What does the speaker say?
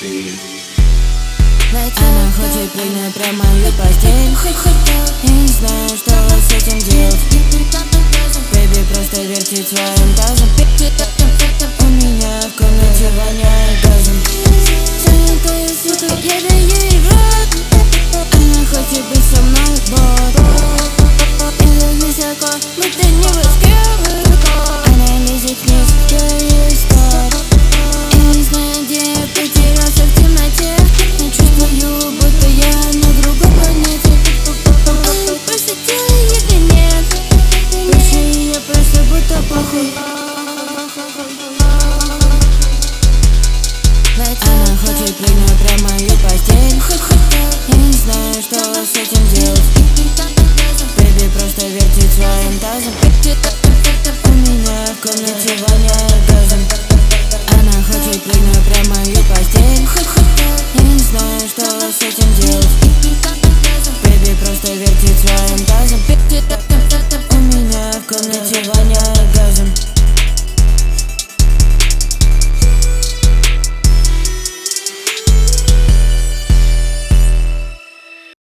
Она хочет прыгнуть прямо в мою постель. Я не знаю, что с этим делать. Бэби просто вертит своим тазом. У меня в комнате воняет газом. Занятая сука, я даю ей в рот. Она хочет быть со мной, вот. Я так высоко, будто небоскреб. Она лезет вниз, я ей стоп. Я не знаю, где я потерялся в темноте. Я чувствую, будто я на другой планете. Просто делает и нет. Больше я просто будто похуй. Она хочет прыгнуть прямо в мою постель. Я не знаю, что с этим делать. Бэби просто вертит своим тазом. У меня в комнате воняет газом. Она хочет прыгнуть прямо в мою постель. Я не знаю, что с этим делать.